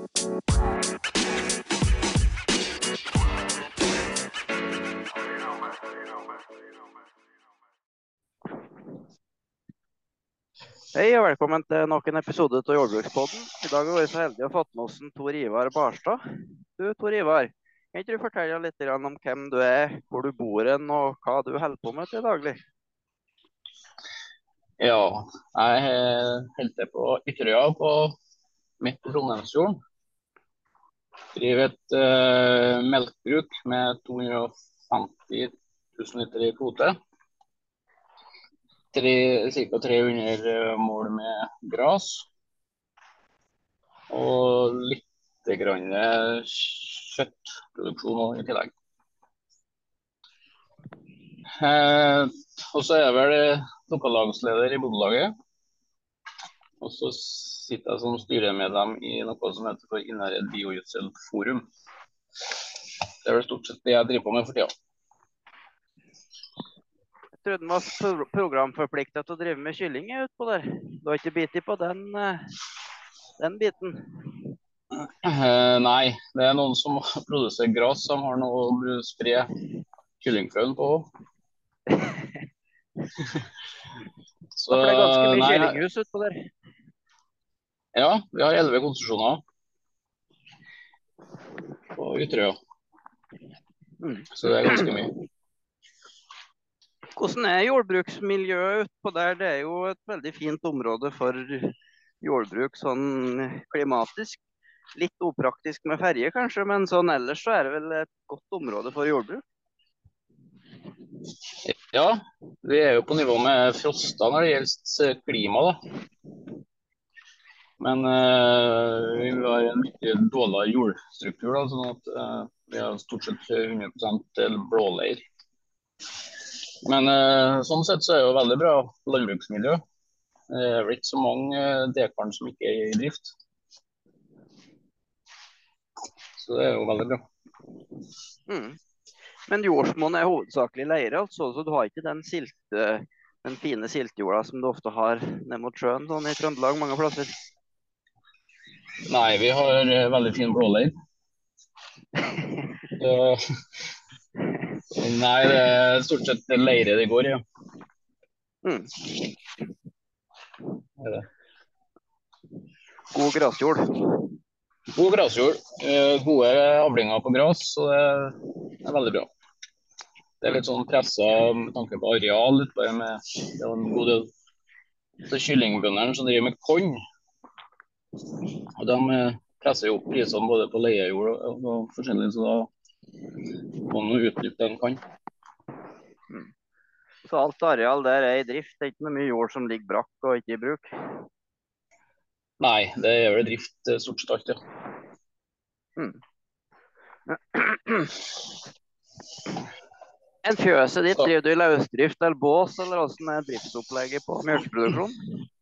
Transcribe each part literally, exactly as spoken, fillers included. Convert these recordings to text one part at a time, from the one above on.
Hei og velkommen til nok en episode av Jordbrukspodden. I dag har vi så heldige å fått med oss en Tor Ivar Barstad. Du, Tor Ivar, kan ikke du fortelle litt grann om hvem du er, hvor du bor hen, og hva du holder på med til daglig? Ja, jeg holder til på Ytterøya på midt på Trondheimsfjorden. Driver et uh, melkbruk med to hundre og femti tusen liter i kvote. Tre, cirka tre hundre mål med gras. Og litt grann kjøttproduksjon i tillegg. Eh, og så er jeg vel lokallagsleder i bondelaget. Og så sitter jeg som styremedlem i noe som heter for Innherred Biogjødselforum. Det er vel stort sett det jeg driver på med for tida. Jeg trodde den var pro programforpliktet til å drive med kylling utpå der. Du har ikke bitt på den, den biten? Eh, nei, det er noen som produserer gras som har noe å spre kyllingfrøen på. Så, for det er ganske mye nei, kyllinghus utpå der. Ja, vi har elleve konsesjoner på Ytterøya. Mm. Så det er ganske mye. Hvordan er jordbruksmiljøet utpå der? Det er jo et veldig fint område for jordbruk, sånn klimatisk. Litt upraktisk med ferje kanskje, men sånn ellers så er det vel et godt område for jordbruk? Ja, vi er jo på nivå med Frosta når det gjelder klima da. Men uh, vi har en mye dårlig jordstruktur da, sånn at uh, vi har stort sett hundre prosent blåleir. Men uh, sånn sett så er det jo veldig bra landbruksmiljø. Det er vel ikke så mange dekaren som ikke er i drift. Så det er jo veldig bra. Mm. Men jordsmonn er hovedsakelig leire, altså, så du har ikke den, silte, den fine siltjorda som du ofte har ned mot sjøen, sånn i Trøndelag mange plasser? Nei, vi har veldig fin blåleir. Så, nei, det er stort sett leire det går i, ja. Mm. Er det. God grasjord. God grasjord. Gode avlinger på gras, så det er veldig bra. Det er litt sånn presset med tanke på areal, litt bare med det er en god del så kyllingbøndene som driver med korn. Og de presser jo opp prisene både på leiejord og, og forskjellig, så da må man utnytte det de kan. Mm. Så alt areal der er i drift, det er ikke mye jord som ligger brakk og ikke i bruk? Nei, det er vel drift stort sett alt, ja. Mm. En fjøset ditt, driver du i løsdrift eller bås, eller hvordan er driftsopplegget på mjølkeproduksjon?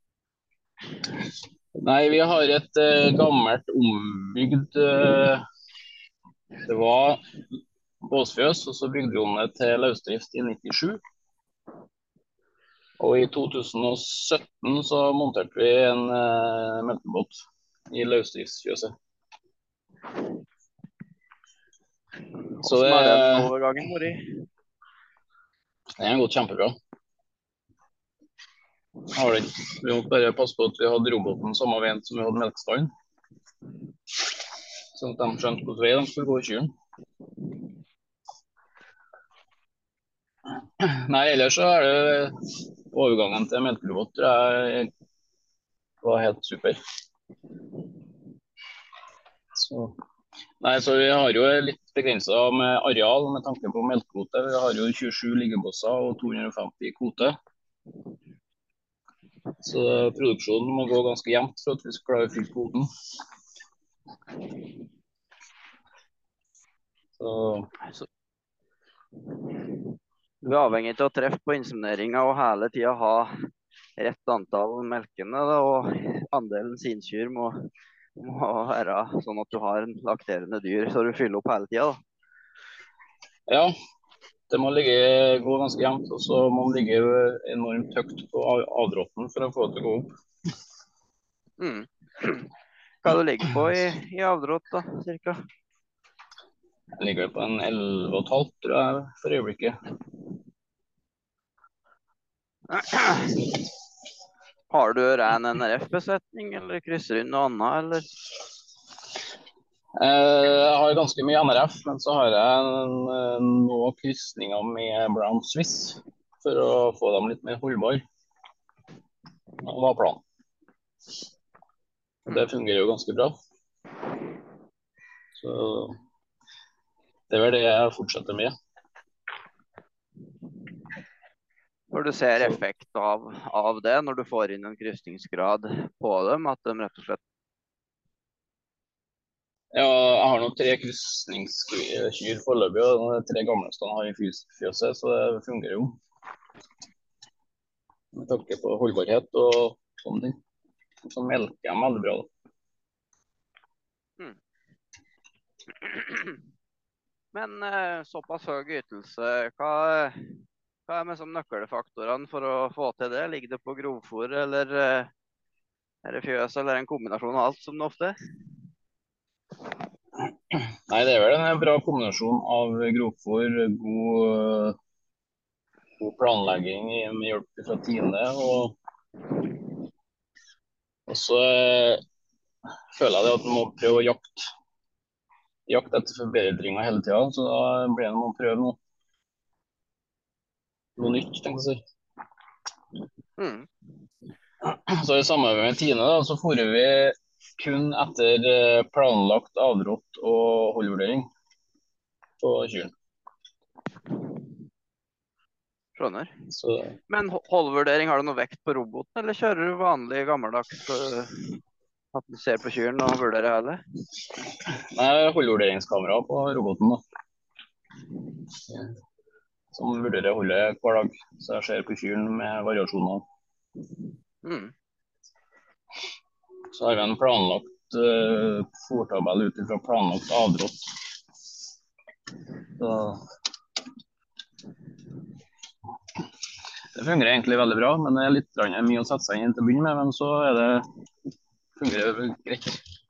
Nei, vi har et uh, gammelt ombygd uh, det var båsfjøs, og så bygde vi om det til løsdrift i nittisju. Og i to tusen og sytten så monterte vi en uh, melkebåt i løsdriftsfjøset. Så hvordan har den overgangen vært i? Det har gått kjempebra. Har det. Vi måtte bare passe på at vi hadde roboten samme veien som vi hadde melkestallen. Sånn at de skjønte hvordan vei de skulle gå i kyren. Nei, ellers så er det overgangen til melkerobot, tror jeg var helt super. Så. Nei, så vi har jo litt begrenset med areal med tanke på melkekvote. Vi har jo tjuesju liggebosser og to hundre og femti kvote. Så produksjonen må gå ganske jevnt for at vi skal klare å fylle kvoten. Så. Du er avhengig av å treffe på insemineringen og hele tiden ha rett antall melkene, da, og andelen sinkyr må, må være sånn at du har en lakterende dyr, så du fyller opp hele tiden. Da. Ja, det må ligge, gå ganske jevnt, og så må man ligge enormt høyt på avdråtten for å få det til å gå opp. Mm. Hva du ligger på i, i avdrått da, cirka? Jeg ligger på en elleve og et halvt, tror jeg, for øyeblikket. Har du ren N R F-besetning, eller krysser du inn noe annet, eller? Eh, Jeg har ganske mye N R F, men så har jeg en, eh, noen krysninger med Brown Swiss for å få dem litt mer holdbar. Det var planen. Og det fungerer jo ganske bra. Så det er vel det jeg fortsetter med. Når du ser Så- effekt av, av det, når du får inn en krysningsgrad på dem, at de rett og slett Ja, jeg har nå tre krysningskyr foreløpig, og de tre gamle står har i fys- fjøset, så det fungerer jo. Med tanke på holdbarhet og sånne ting. Så melker jeg veldig bra. Da. Men eh, såpass høy ytelse, hva, hva er med som nøkkelfaktorene for å få til det? Ligger det på grovfôr, eller eh, er det fjøs, eller en kombinasjon av alt, som det ofte er? Nei, det er vel en bra kombinasjon av grovfôr, god, god planlegging i- med hjelp fra Tine, og, og så eh, føler jeg det at man må prøve å jakte, jakte etter forbedringer hele tida, så da blir det noe å prøve noe, noe nytt, tenker jeg å si. Mm. Så i samarbeid med Tine da, så fôrer vi kun etter eh, planlagt avdrått og holdvurdering på kyrne. Skjønner. Så Men ho- holdvurdering, har du noe vekt på roboten, eller kjører du vanlig gammeldags eh, at du ser på kyrne og vurderer hele? nei, holdvurderingskamera på roboten da. Som vurderer holdet hver dag, så jeg ser på kyrne med variasjoner. Mm. Så har vi en planlagt uh, fôrtabell ut fra planlagt avdrått. Så det fungerer egentlig veldig bra, men det er litt grann mye å sette seg inn til å begynne med, men så er det, fungerer det greit.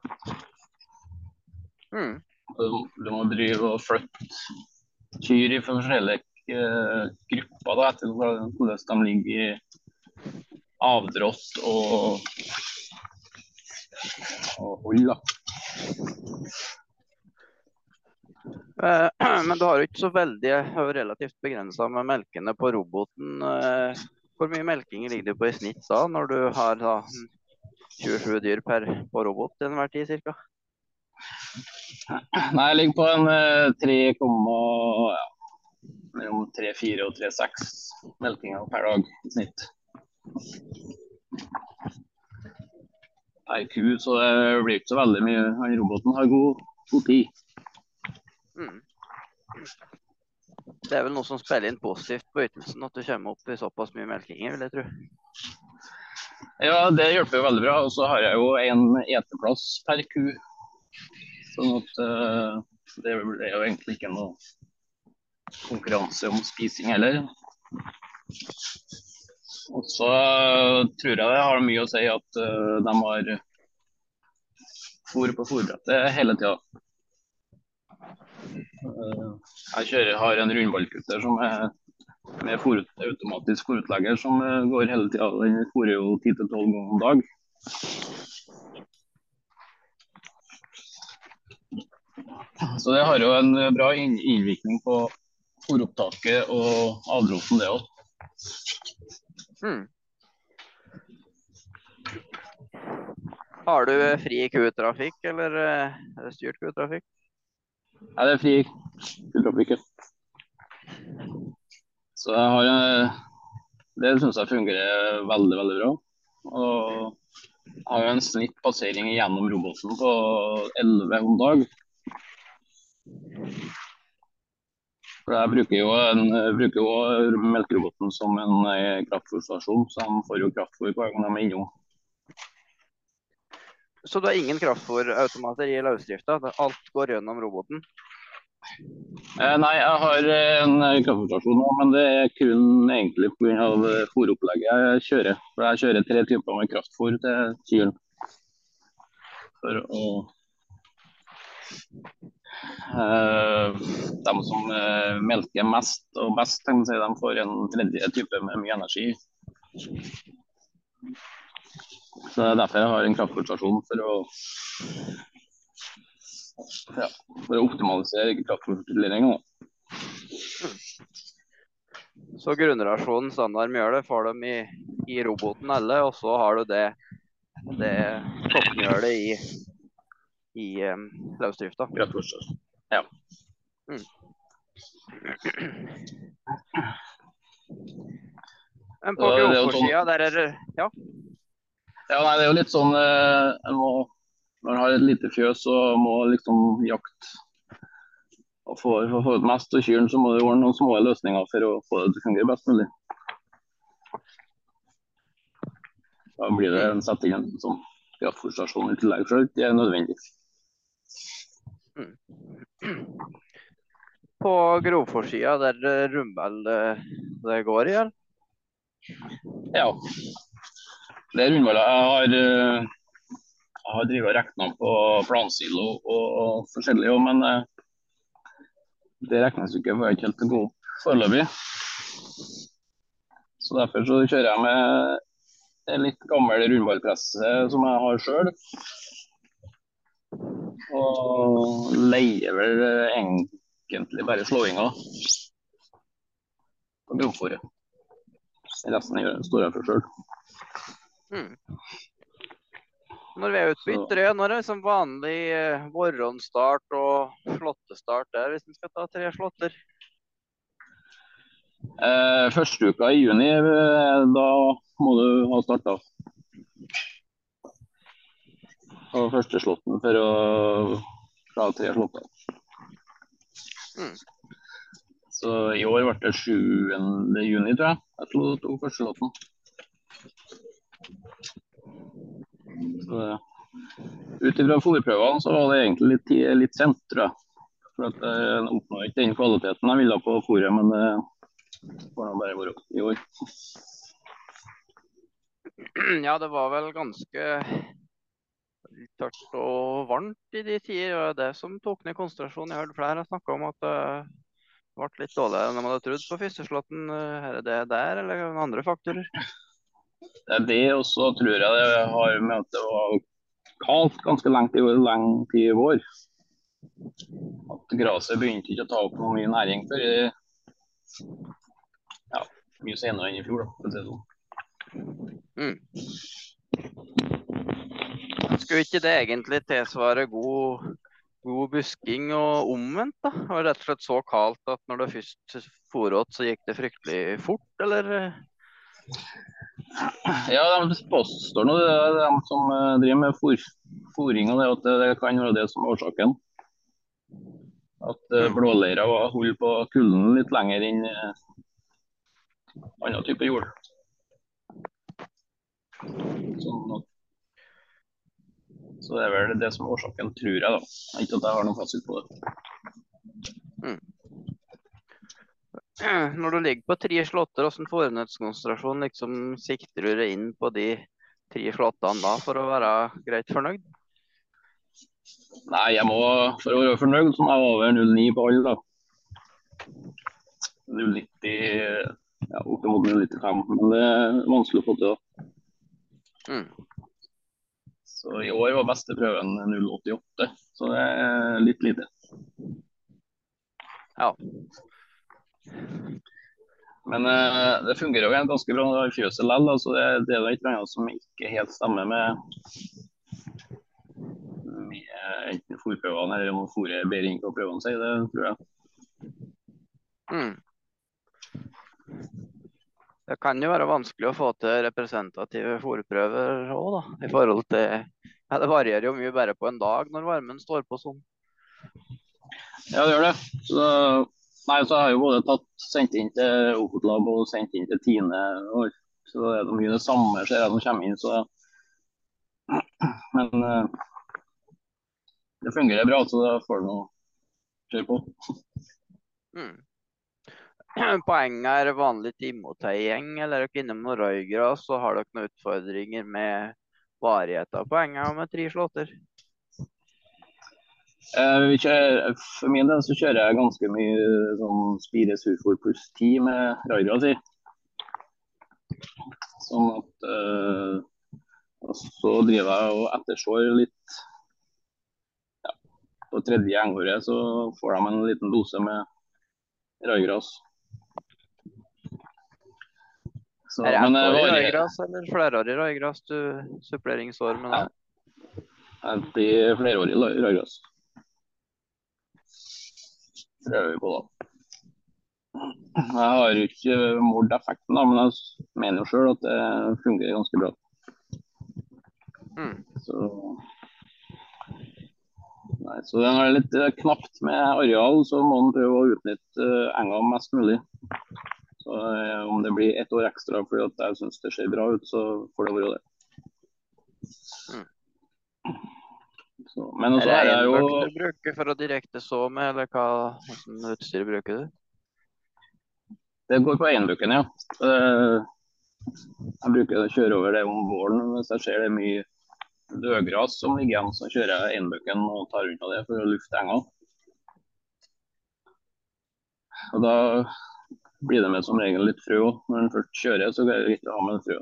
Mm. Du, du må drive og flytte kyr i forskjellige uh, grupper da, etter hvordan de ligger i avdrått og, og hold da. Eh, Men du har jo ikke så veldig eh, relativt begrenset med melkene på roboten. Eh, Hvor mye melking ligger du på i snitt da, når du har da tjuesju dyr per på robot til enhver tid, cirka? Nei, jeg ligger på en uh, tre komma fire og tre komma seks melkinger per dag i snitt. Per ku, så det blir ikke så veldig mye. Han roboten har god, god tid. Mm. Det er vel noe som spiller inn positivt på ytelsen, at du kommer opp i såpass mye melkinger, vil jeg tro. Ja, det hjelper jo veldig bra. Og så har jeg jo en eteplass per ku. Sånn at uh, det er jo egentlig ikke noe konkurranse om spising heller. Og så uh, tror jeg det har mye å si at uh, de har fôr på fôrbrettet hele tida. Uh, jeg kjører, har en rundballkutter som er med fôr, automatisk fôrutlegger som uh, går hele tida. Den fôrer jo ti til tolv ganger om dag. Så det har jo en bra innvirkning på fôropptaket og avdråtten, det òg. Mm. Har du eh, fri kutrafikk, eller eh, er det styrt kutrafikk? Nei, det er fri kutrafikk. Så jeg har eh, det syns jeg fungerer veldig, veldig bra. Og jeg har jo en snitt passering gjennom roboten på elleve om dag. For jeg bruker jo, en, bruker jo melkeroboten som en eh, kraftfôrstasjon, så de får jo kraftfôr hver gang de er innom. Så du har ingen kraftfôrautomater i løsdrifta? Alt går gjennom roboten? Eh, nei, jeg har en kraftfôrstasjon nå, men det er kun egentlig pga. fôropplegget jeg kjører. For jeg kjører tre typer med kraftfôr til kyrne. for å Uh, de som uh, melker mest og best, kan man si, de får en tredje type med mye energi. Så det er derfor jeg har en kraftfôrstasjon, for å ja, for å optimalisere kraftfôrtildelingen. Så grunnrasjonen standard mjølet får de i, i roboten alle, og så har du det, det toppmjølet i, i um, løsdrifta. Kraftfôrstasjon, ja. Mm. Men på grovfôrsida, der er det, ja. Ja, nei, det er jo litt sånn, eh, må, når man har et lite fjøs, så må liksom jakt, og for, for å få ut mest av kyren, så må det gjøre noen små løsninger for å få det til å fungere best mulig. Da blir det en sett inn en sånn kraftfôrstasjon i tillegg, for det er nødvendig. Mm. På grovfôrsida, der er rundball det, det går i, eller? Ja, det er rundballer. Jeg har, jeg har drivet og regnet på plansilo og, og forskjellig, men det regnestykket får jeg ikke helt til å gå opp foreløpig. Så derfor så kjører jeg med en litt gammel rundballpresse som jeg har selv. Og leier vel egentlig bare slåinger på grovfôret. Resten står jeg for selv. Mm. Når vi er ute på ytre, når er det som vanlig eh, våronstart og slåttestart der, hvis vi skal ta tre slåtter? Eh, første uka i juni, eh, da må du ha startet. Og første slåtten for å ta tre slåtter. Mm. Så i år ble det sjuende juni, tror jeg. Jeg tror det tok første slåtten. Så ut ifra fôrprøvene så var det egentlig litt, litt sent, tror jeg. For at jeg oppnår ikke den kvaliteten jeg ville på fôret, men det får nå bare være i år. Ja, det var vel ganske tørt og varmt i de tider, og det som tok ned konsentrasjonen. Jeg hørte flere snakket om at det ble litt dårligere enn de hadde trodd på første slåtten. Er det der, eller andre faktorer? Det er det, og så tror jeg det har med at det var kaldt ganske lengt i lang tid i vår. At graset begynte ikke å ta opp noe mye næring før ja, mye senere enn i fjor, da, for å si det sånn. Mm. Skulle ikke det egentlig tilsvare god, god busking og omvendt, da? Det var rett og slett så kaldt at når det først foråt, så gikk det fryktelig fort, eller? Ja, de påstår nå det er de som driver med fôr, fôring, og det, at det kan være det som er årsaken. At mm. blåleira holder på kulden litt lenger enn annen type jord. Sånn at, så det er vel det som er årsaken, tror jeg da. Ikke at jeg har noen fasit på det. Mm. Når du ligger på tre slåtter, hvordan fornøydskonsentrasjon liksom, sikter du deg inn på de tre slåttene da, for å være greit fornøyd? Nei, jeg må, for å være fornøyd, så må jeg over null komma ni på alle da. null komma nitti, ja, opp mot null komma nittifem, men det er vanskelig å få til da. Mm. Så i år var beste prøven null komma åttiåtte, så det er litt lite. Ja. Men uh, det fungerer jo ganske bra i fjøset lell, så det, det er et eller annet som ikke helt stemmer med, med enten fôrprøvene eller om fôret er bedre inn på prøvene seg, det tror jeg. Mm. Det kan jo være vanskelig å få til representative fôrprøver også da, i forhold til, ja, det varierer jo mye bare på en dag når varmen står på sånn. Ja, det gjør det. Så, nei, så har jeg jo både tatt, sendt inn til Ofotlab og sendt inn til Tine, og, så det er mye det samme ser jeg som kommer inn, så men uh, det fungerer bra, så da får du noe kjøre på. Mm. Poenget er vanlig timoteigjeng, eller er dere innom noen røygras, så har dere noen utfordringer med varigheten av poenget med tre slåtter? Eh, vi kjører, for min del så kjører jeg ganske mye sånn Spire Surfor pluss ti med Raira si. Sånn at eh, og så driver jeg og ettersår litt på tredje engåret, så får de en liten dose med raigras. Så, Er det men det ettårig varierer. røygras eller flerårig røygras du suppleringsår med Ja, det? det blir flerårig raigras. Prøver vi på da. Jeg har jo ikke målt effekten, da, men jeg mener jo selv at det fungerer ganske bra. Mm. Så, nei, så det er litt eh, knapt med areal, så må man prøve å utnytte eh, enga mest mulig. Så eh, om det blir ett år ekstra fordi at jeg synes det ser bra ut, så får det være det. Mm. Så, men Er også det er jeg en jo bøk du bruker for å direkte så med, eller hva hvordan utstyr bruker du? Det går på enbukken, ja. Eh, Jeg bruker å kjøre over det om våren hvis jeg ser det er mye dødgras som ligger igjen, så kjører jeg enbukken og tar unna det for å lufte enga. Og da blir det med som regel litt frø også. Når den først kjører, så er det greit å ha med frø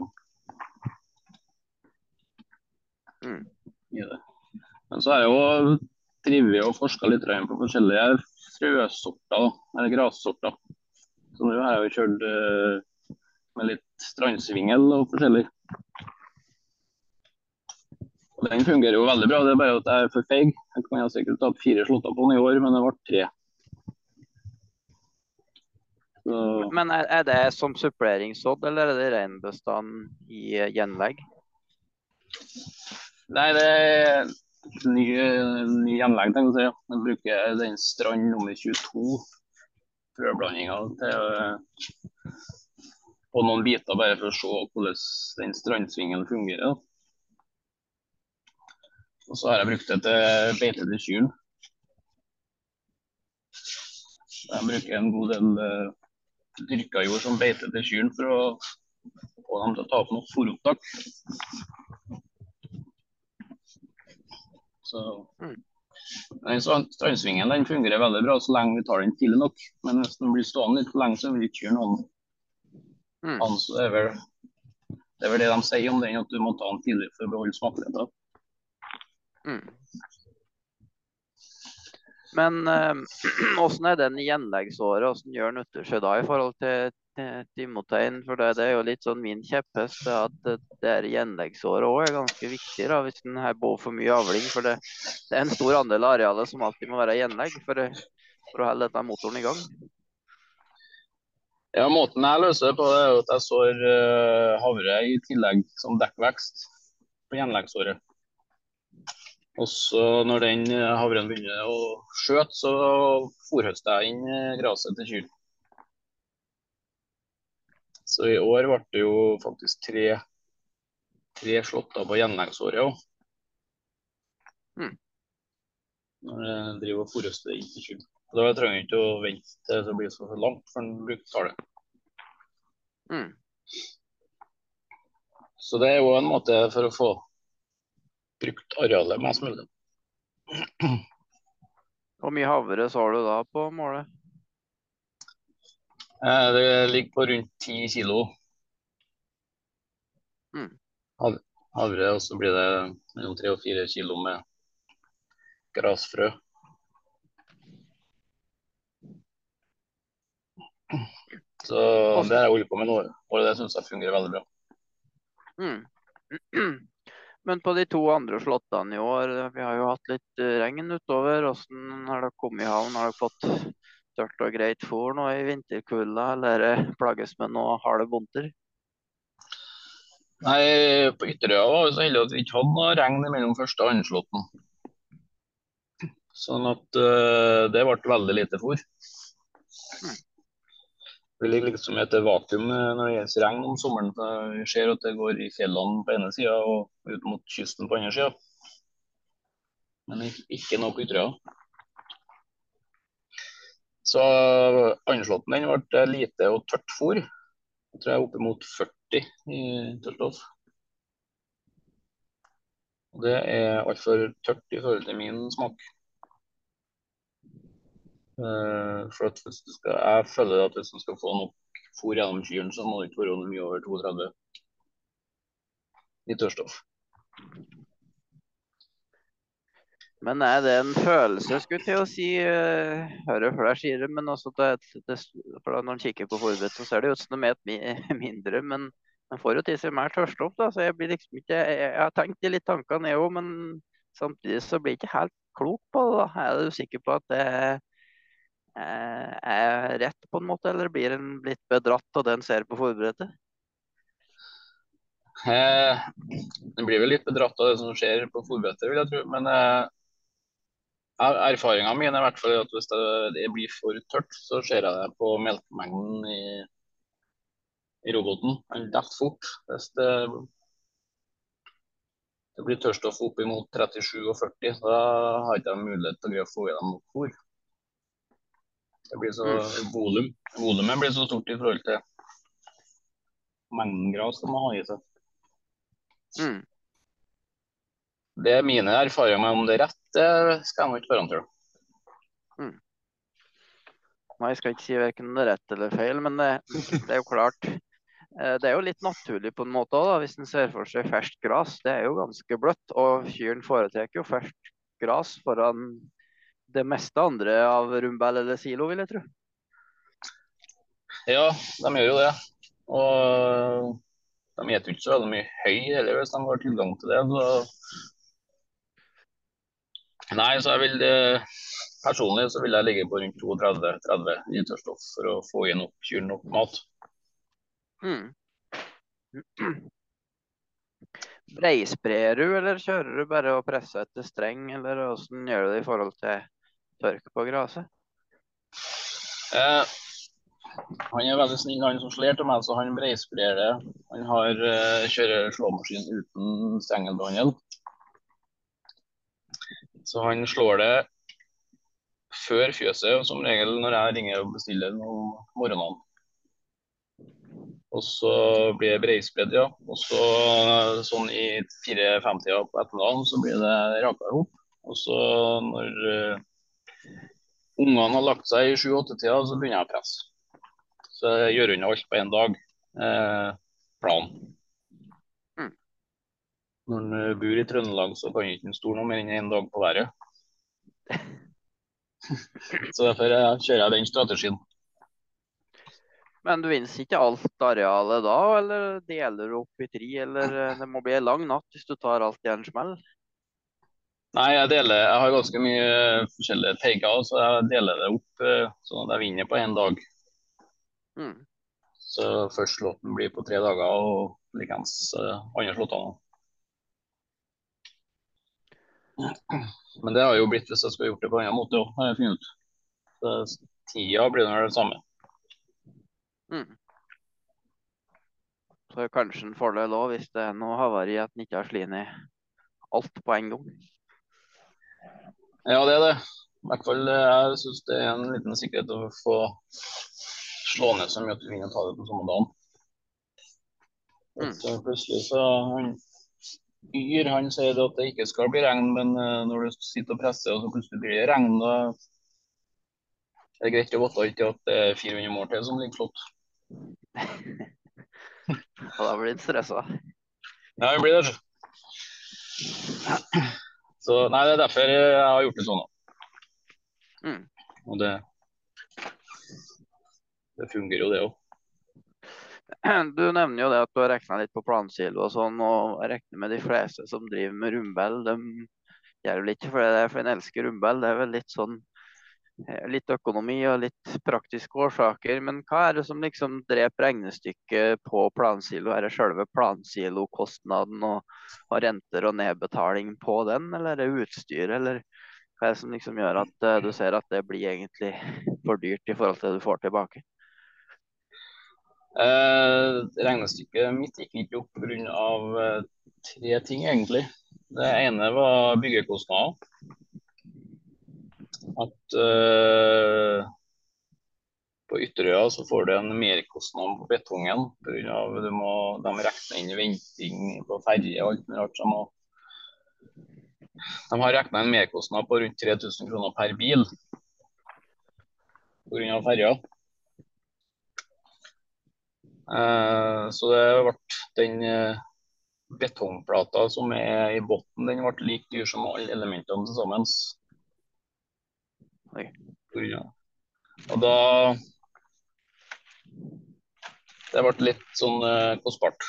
Mm. i det. Men så er jeg jo trivet og forsket litt på forskjellige frøsorter, eller grassorter. Så nå har jeg jo kjørt eh, med litt strandsvingel og forskjellig. Og den fungerer jo veldig bra, det er bare at jeg er for feig. Jeg kan ha sikkert tatt fire slåtter på den i år, men det ble tre. Så, Men er, er det som suppleringssodd, eller er det reinbestand i eh, gjenlegg? nei, det er ny, ny gjenlegg, tenker jeg å si. Jeg bruker den strand nummer tjueto frøblandinga til eh, på noen biter, bare for å se hvordan den strandsvingen fungerer. Og så har jeg brukt det til beite til kyrne. Jeg bruker en god del uh, dyrka jord som beite til kyrne for å få dem til å ta opp noe fôropptak. Så Mm. den strandsvingen den fungerer veldig bra så lenge vi tar den tidlig nok. Men hvis den blir stående litt for lenge, så vil ikke kyrne ha den. Mm. Han, så det, er vel, det er vel det de sier om den, at du må ta den tidlig for å beholde smakeligheten. Mm. Men hvordan er den gjenleggsåret, hvordan gjør nøtter seg da i forhold til til Timotein? For det, det er jo litt sånn min kjepphest det at det, det er gjenleggsåret også er ganske viktig da, hvis den har behov for mye avling. For det, det er en stor andel av arealet som alltid må være gjenlegg for, for å holde dette motoren i gang. Ja, måten jeg løser det på det er at jeg sår uh, havre i tillegg som dekkvekst på gjenleggsåret. Og så når den havren begynner å skjøte, så forhøster jeg inn uh, graset til kyr. Så i år ble det jo faktisk tre, tre slåtter på gjenleggsåret også. Mm. Når jeg driver og forhøster inn til kyr. Da trenger jeg ikke å vente til det blir så langt, for den bruker det. Mm. Så det er jo en måte for å få brukt arealet mest mulig. Hvor mye havre så har du da på målet? Eh, det ligger på rundt ti kilo. Mm. Havre, og så blir det mellom tre og fire kilo med grasfrø. Så det har jeg holdt på med nå, og det synes jeg fungerer veldig bra. Mm. Men på de to andre slottene i år, vi har jo hatt litt regn utover. Hvordan har dere kommet i havn? Har dere fått tørt og greit fôr nå i vinterkulda, eller plages med noe harde bonter? Nei, på Ytterøya var vi så heldige at vi ikke hadde noe regn mellom første og andre slotten. Sånn at uh, det ble veldig lite fôr. Mm. Vi ligger liksom i et vakuum når det gjelder regn om sommeren. Vi ser at det går i fjellene på ene siden og ut mot kysten på andre siden. Men ikke noe på Ytterøya. Så andreslåtten den ble lite og tørt fôr. Jeg tror jeg er oppe mot førti i tørrstoff. Det er alt for tørt i forhold til min smak. Eh, for at hvis du skal, jeg føler at hvis du skal få nok fôr gjennom kylen, så må det ikke være noe mye over trettito i tørrstoff. Men er det en følelse, skulle jeg til å si, uh, hører flere sier det, men også det, det, for da når man kikker på forberedt, så ser det ut som de er mi, mindre, men man får jo til seg mer tørrstoff, da, så jeg blir liksom ikke, jeg, jeg har tenkt i litt tankene jeg også, men samtidig så blir jeg ikke helt klok på det, da. Er du sikker på at det er, er rett på en måte, eller blir en litt bedratt av den ser på forberedt? Eh, det blir vel litt bedratt av det som skjer på forberedt, vil jeg tro, men eh, erfaringene mine er i hvert fall at hvis det, det blir for tørt, så ser jeg det på melkemengden i, i roboten. Den detter fort. Hvis det, det blir tørrstoff opp imot trettisju og førti, da har jeg ikke mulighet til å greie å få i dem nok fôr. Det blir så Mm. volum. Volumet blir så stort i forhold til mengden gras de må ha i seg. Mm. Det er mine erfaringer med om det er rett, det skal jeg nok ikke garantere. Mm. Nei, jeg skal ikke si hverken det er rett eller feil, men det, det er jo klart, eh, det er jo litt naturlig på en måte også, da, hvis en ser for seg ferskt gras. Det er jo ganske bløtt, og kyrne foretrekker jo ferskt gras foran det meste andre av rumbell eller silo, vil jeg tro. Ja, de gjør jo det. Og de gjeter ikke så veldig mye høy heller, hvis de har tilgang til det. Så... Nei, så jeg vil eh, personlig så vil jeg ligge på rundt trettito til tretti i tørrstoff for å få inn nok kyr nok mat. Mm. Breisprer du, eller kjører du bare og presser etter streng, eller hvordan gjør du det i forhold til tørke på graset? Eh, han er veldig snill, han som slår til meg, så han breisprer det. Han har, eh, kjører slåmaskin uten stengelbehandel. Så han slår det før fjøset, som regel når jeg ringer og bestiller om morgenen. Og så blir det breispredd, ja. Og så sånn i fire-fem-tida på ettermiddagen så blir det raka ihop. Og så når uh, ungene har lagt seg i sju-åtte-tida, så begynner jeg å presse. Så jeg gjør unna alt på én dag. Eh, plan. Mm. Når en bor i Trøndelag, så kan ikke en stole noe mer enn én dag på været. Så derfor eh, kjører jeg den strategien. Men du vinner ikke alt arealet da, eller deler du opp i tre, eller eh, det må bli en lang natt hvis du tar alt i en smell? Nei, jeg deler, jeg har ganske mye forskjellige teiker, så jeg deler det opp eh, sånn at jeg vinner på én dag. Mm. Så først slåtten blir på tre dager, og likens uh, andre slåttene. Men det har jo blitt hvis jeg skulle gjort det på en annen måte òg, har jeg funnet ut. Så tida blir det samme. Mm. Så kanskje en fordel òg hvis det er noe havari at en ikke har slitt ned alt på en gang. Ja, det er det. I hvert fall eh, jeg syns det er en liten sikkerhet å få slå ned så mye at du vinner å ta det på samme dagen. Mm. At uh, plutselig så han Yr han sier at det ikke skal bli regn, men uh, når du sitter og presser og så plutselig blir det regn, da er det greit å vite ikke at det er fire hundre mål til som ligger flott. Og da blir en stressa. Ja, det blir det. Så nei, det er derfor jeg har gjort det sånn. Mm. Og det, det fungerer jo det òg. Du nevner jo det at du har regna litt på plansilo og sånn, og jeg regner med de fleste som driver med rumbell, de gjør vel ikke for det, for en elsker rumbell. Det er vel litt sånn litt økonomi og litt praktiske årsaker, men hva er det som liksom dreper regnestykket på plansilo? Er det selve plansilokostnaden og, og renter og nedbetaling på den, eller er det utstyr, eller hva er det som liksom gjør at uh, du ser at det blir egentlig for dyrt i forhold til det du får tilbake? Eh, regnestykket mitt gikk ikke opp pga. Eh, tre ting, egentlig. Det ene var byggekostnader. At eh, på Ytterøya så får du en merkostnad på betongen. På grunn av du må, de regner inn venting på ferje og alt mulig rart. De, må, de har regna en merkostnad på rundt tre tusen kroner per bil. på grunn av ferja. Eh, så det ble den eh, betongplata som er i botten, den ble like dyr som alle elementene til sammen. Oi. På grunn av- Og da det ble litt sånn eh, kostbart.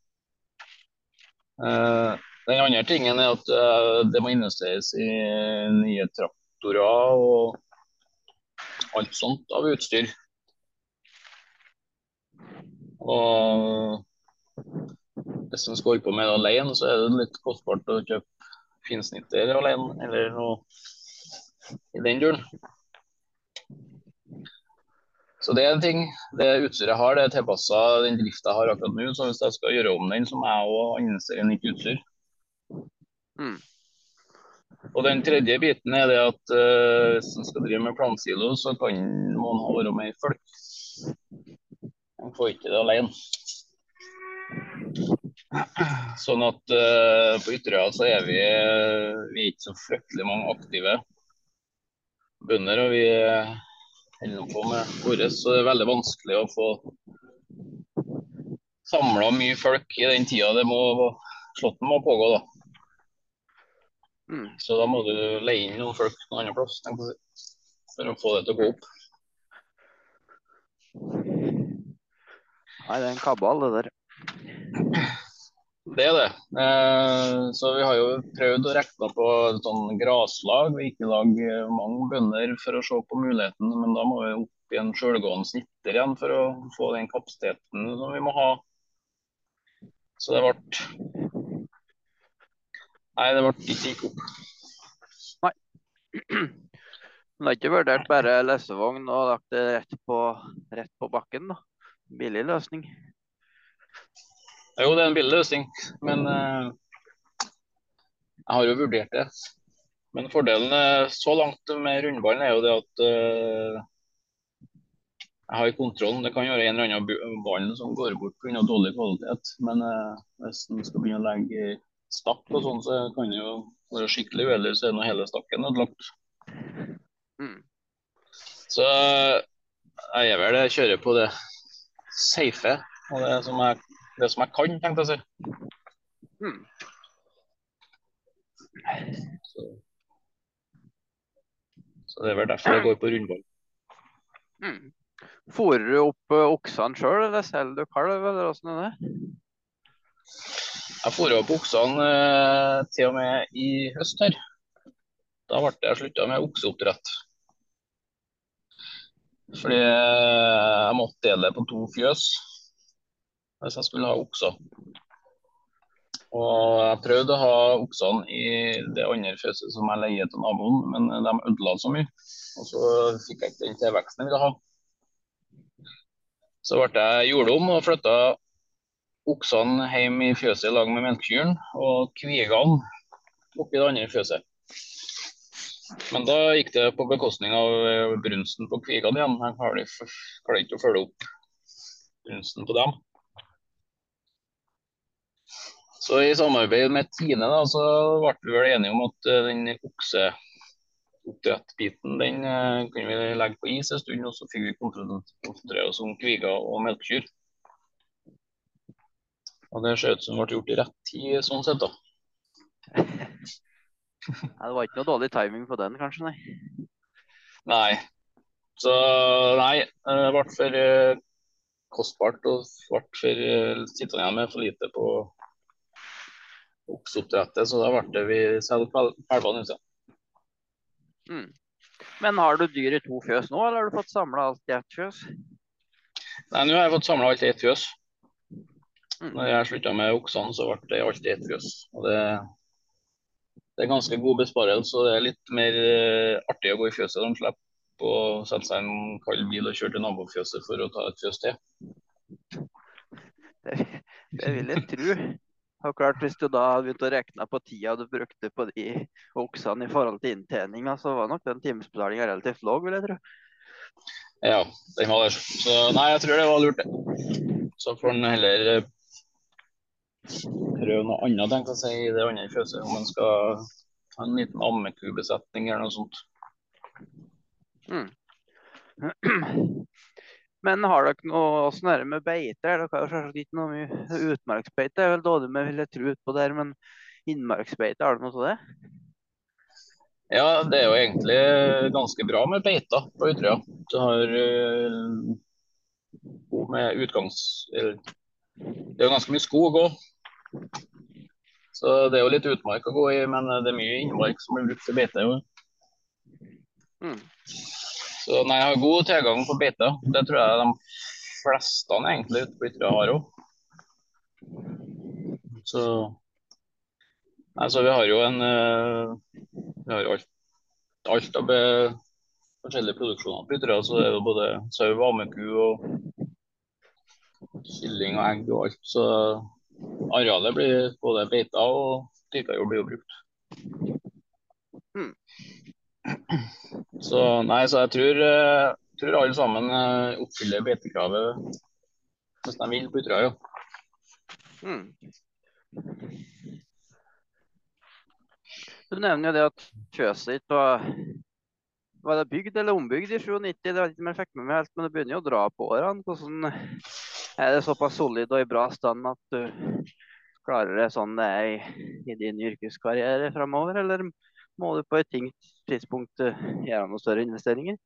Eh, den andre tingen er at eh, det må investeres i nye traktorer og alt sånt av utstyr. Og hvis man skal holde på med det alene, så er det litt kostbart å kjøpe finsnitter alene, eller noe i den duren. Så det er en ting. Det utstyret jeg har, det er tilpasset den driften jeg har akkurat nå. Så hvis jeg skal gjøre om den, så må jeg også investere i nytt utstyr. Mm. Og den tredje biten er det at uh, hvis man skal drive med plansilo, så kan man ha være med folk. Man får ikke det alene. Sånn at uh, på Ytterøya så er vi, vi er ikke så fryktelig mange aktive bønder, og vi holder på med våre, så det er veldig vanskelig å få samlet mye folk i den tida det må, slåtten må pågå da. Mm. Så da må du leie inn noen folk noen annen plass, tenker jeg, for å få det til å gå opp. Nei, det er en kabal det der. Det er det. Eh, så vi har jo prøvd å regne på et sånn graslag. Vi ikke lager mange bønder for å se på muligheten, men da må vi opp i en selvgående snitter igjen for å få den kapasiteten som vi må ha. Så det ble Nei, det ble ikke gikk opp. Nei. Men det har ikke vurdert bare lesevogn og lagt det rett på, rett på bakken da. Billig løsning. Jo, det er en billig løsning, men uh, jeg har jo vurdert det. Men fordelen uh, så langt med rundballen er jo det at uh, jeg har kontrollen. Det kan gjøre en eller annen ball som går bort på grunn av dårlig kvalitet, men uh, hvis den skal begynne å legge stakk og sånn, så kan det jo være skikkelig uheldig, så er det hele stakken ødelagt. Mm. Så jeg er vel jeg kjører på det safe, og det som jeg, det som jeg kan, tenkte jeg å si. Mm. Så. så det er vel derfor det går på rundball. Mm. Fôrer du opp uh, oksene selv, eller selger du kalv, eller hvordan er det? Jeg fôret opp oksene uh, til og med i høst her. Da ble jeg sluttet med okseoppdrett. Fordi jeg måtte dele det på to fjøs hvis jeg skulle ha okser. Og jeg prøvde å ha oksene i det andre fjøset som jeg leier til naboen, men de ødela så mye. Og så fikk jeg ikke den tilveksten jeg ville ha. Så ble jeg gjorde om og flyttet oksene hjem i fjøset i lag med melkekyren, og kvigene oppi det andre fjøset. Men da gikk det på bekostning av brunsten på kvigene igjen. Jeg klarer ikke å følge opp brunsten på dem. Så i samarbeid med Tine da, så ble vi vel enige om at den okseoppdrettbiten den kunne vi legge på is en stund, og så fikk vi konsentrere oss om kviger og melkekyr. Og det ser ut som det ble gjort i rett tid sånn sett da. Ja, det var ikke noe dårlig timing på den, kanskje, nei? Nei. Så nei, det ble for uh, kostbart og ble for uh, sittende igjen med for lite på okseoppdrettet, så da ble det vi selv pelvene ut. Mm. Men har du dyr i to fjøs nå, eller har du fått samlet alt i ett fjøs? Nei, nå har jeg fått samlet alt i ett fjøs. Mm. Når jeg sluttet med oksene, så ble det alt i ett fjøs. Og det Det er ganske god besparelse, og det er litt mer uh, artig å gå i fjøset. De slipper å sette seg en kald bil og kjøre til nabofjøset for å ta et fjøs til. Det, det vil jeg tro. Og klart, hvis du da hadde begynt å regne på tida du brukte på de oksene i forhold til inntjeninga, så var nok den timesbetalinga relativt låg, vil jeg tro. Ja, den var der. Så nei, jeg tror det var lurt det. Så får en heller prøve noe annet, tenker jeg å si, i det andre fjøset, om man skal ha en liten ammekubesetning eller noe sånt. Mm. Men har dere noe åssen er det med beite? Dere har jo selvsagt ikke noe mye utmarksbeite. Det er vel dårlig med, vil jeg tro, ut på der, men innmarksbeite, har du noe av det? Ja, det er jo egentlig ganske bra med beiter på Utøya. Du har eh, god med utgangs... eller, det er jo ganske mye skog òg, så det er jo litt utmark å gå i, men det er mye innmark som blir brukt til beite. Jo. Mm. Så nei, jeg har god tilgang på beiter. Det tror jeg de fleste egentlig ute på Ytterøya har òg. Så nei, så vi har jo en eh, Vi har jo alt, alt av be- forskjellige produksjoner på Ytterøya. Så det er jo både sau, ammeku og kylling og egg og alt. Så arealet blir både beita og dyrka jord blir jo brukt. Mm. Så nei, så jeg tror, eh, tror alle sammen eh, oppfyller beitekravet hvis de vil på Ytterøya. Mm. Du nevner jo det at fjøset ditt var, var det bygd eller ombygd i nittisju? Det var ikke mer fikk med meg helt, men det begynner jo å dra på årene. Hvordan er det såpass solid og i bra stand at du klarer det sånn det er i, i din yrkeskarriere framover, eller må du på et tingt tidspunkt eh, gjøre noen større investeringer?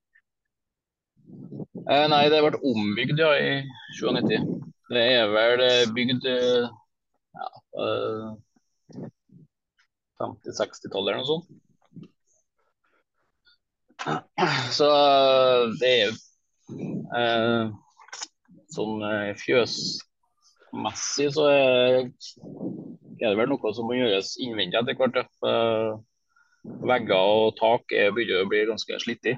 Eh, nei, det ble ombygd ja, i nittisju. Det er vel eh, bygd eh, ja, eh, femti-seksti-tallet eller noe sånt. Så eh, det er jo eh, sånn eh, fjøsmessig så er, er det vel noe som må gjøres innvendig etter hvert. Ja. Eh, Vegger og tak er begynner å bli ganske slitt i.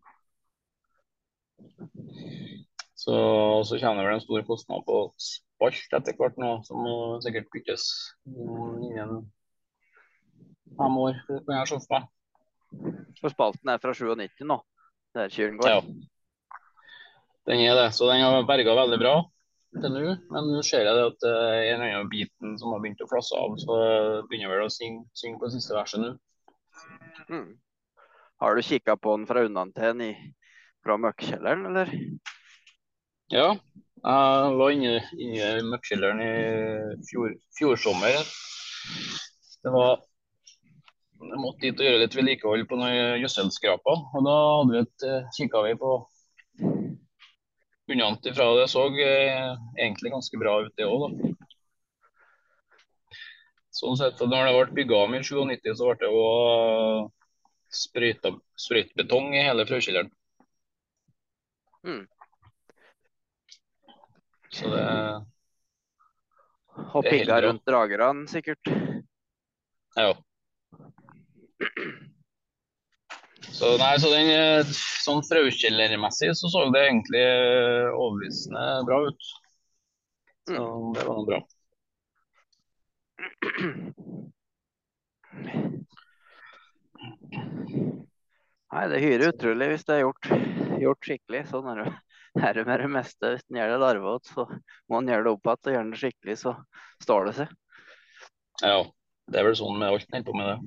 Så, så kommer det vel en stor kostnad på spalt etter hvert nå, som må sikkert byttes mm, innen fem år. Det kan jeg se for meg. For spalten er fra nittisju nå, der kyren går. Ja, den er det. Så den har berga veldig bra til nå. Men nå ser jeg det at det er en annen biten som har begynt å flasse av, så begynner vel å synge, synge på siste verset nå. Mm. Har du kikka på den fra unnanten i fra møkkjelleren, eller? Ja, jeg var inne, inne i møkkjelleren i fjor, fjor Det var Jeg måtte dit og gjøre litt vedlikehold på noen gjødselskraper. Og da hadde vi et eh, kikka vi på unnant ifra. Det så eh, egentlig ganske bra ut, det òg, da. Sånn sett, og når det ble bygga om i nittisju, så ble det òg sprøyta sprøytbetong i hele frøkjelleren. Mm. Så det, Og det er helt pigga bra. rundt dragerne, sikkert. Ja. Så nei, så den eh, sånn frøkjellermessig så så det egentlig eh, overbevisende bra ut. Så Mm. det var noe bra. Nei, det hyrer utrolig hvis det er gjort, gjort skikkelig. Sånn er det, er det med det meste. Hvis en gjør det larvete, så må en gjøre det opp igjen. Og gjør den det skikkelig, så står det seg. Ja, det er vel sånn med alt en holder på med det.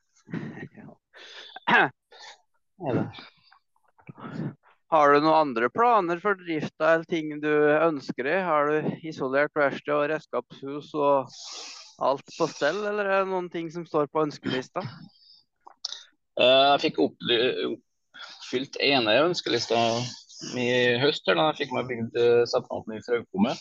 Er det. Har du noen andre planer for drifta eller ting du ønsker deg? Har du isolert verksted og redskapshus og alt på stell, eller er det noen ting som står på ønskelista? Eh, Jeg fikk opply- oppfylt ene ønskelista i høst, da jeg fikk meg bygd eh, sette meg opp ny fraukomme.